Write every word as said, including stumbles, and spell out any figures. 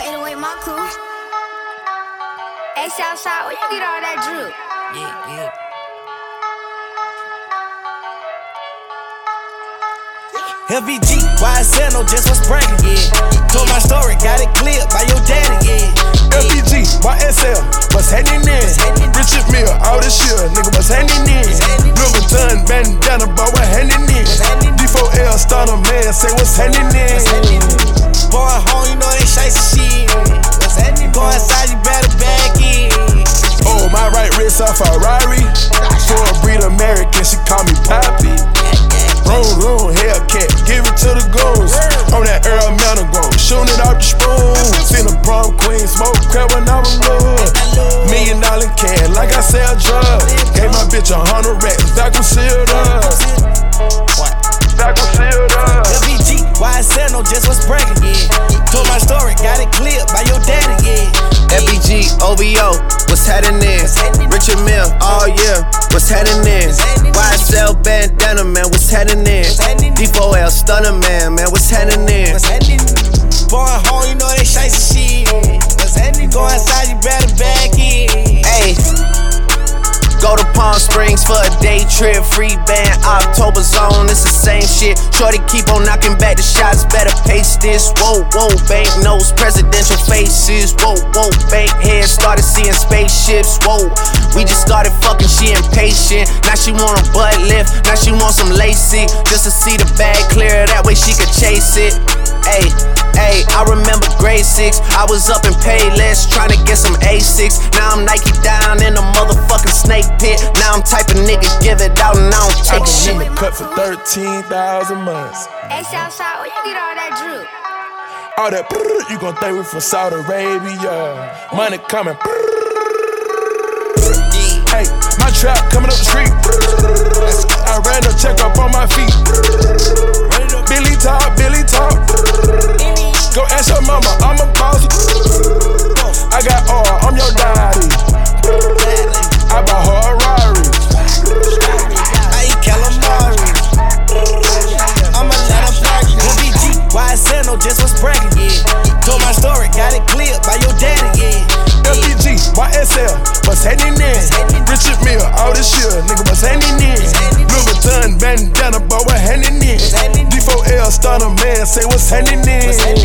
Fade away my crew. Hey, Southside, where you get all that drip? Yeah, yeah. F B G, Y S L, know just what's bragging, yeah. Told my story, got it cleared by your daddy, yeah. F B G, Y S L, what's happening in? Richard Mill, all this shit, nigga, what's happening in? Louis Vuitton, bandana, boy, what's happening in? D four L, starter man, say what's happening in? Going home, you know they shite shit. What's happening? Go outside, you better back in. Oh, my right wrist a Ferrari. For a breed American, she call me Poppy. Room, room, Hellcat, give it to the goons. On that Earl Mountain Grove, shooting it off the spoon. Seen a prom queen, smoke crap when I was little. Million dollar can, like I sell drugs. Gave my bitch a hundred racks, vacuum sealed up. Vacuum sealed up. F B G, Y S L, know just what's bragging, yeah. Told my story, got it cleared by your daddy, yeah. F B G, O V O, what's happening? Richard Mill, all year, what's happening? Y S L bandana, man, what's happening? D four L stunner, man, man, what's happening? Going home, you know they shite shit. What's happening? Go outside, you better back in. Hey, go to Palm Springs for a day trip, free band, October zone, it's the same shit. Shorty keep on knocking back the shots, better pace this. Whoa, whoa, bank notes, presidential faces. Whoa, whoa, bank heads, started seeing spaceships. Whoa, we just started fucking, she impatient. Now she want a butt lift, now she want some LASIK, just to see the bag clear, that way she could chase it. Ayy, ayy, I remember grade six, I was up in Payless, trying to get some A six. Now I'm Nike down in the motherfucking snake pit. Now I'm type of nigga, give it out and I don't take shit. I cut for thirteen thousand months. Hey, Southside, where you get all that drip? All that brrr, you gon' think we from Saudi Arabia. Money coming. Brrr. Hey, my trap coming up the street. I ran a check up on my feet. Billy talk, Billy talk. Go ask your mama, I'm a boss. I got all, I'm your daddy. I bought her a Rari. I eat calamari. I'ma let her park. F B G, Y S L, know just what's bragging, yeah. Told my story, got it cleared by your daddy, yeah. F B G, Y S L, what's happening in? Richard Mill, all this shit, nigga, what's happening in? Louis Vuitton, bandana, boy, what's happening in? D four L, starter man, say what's happening in?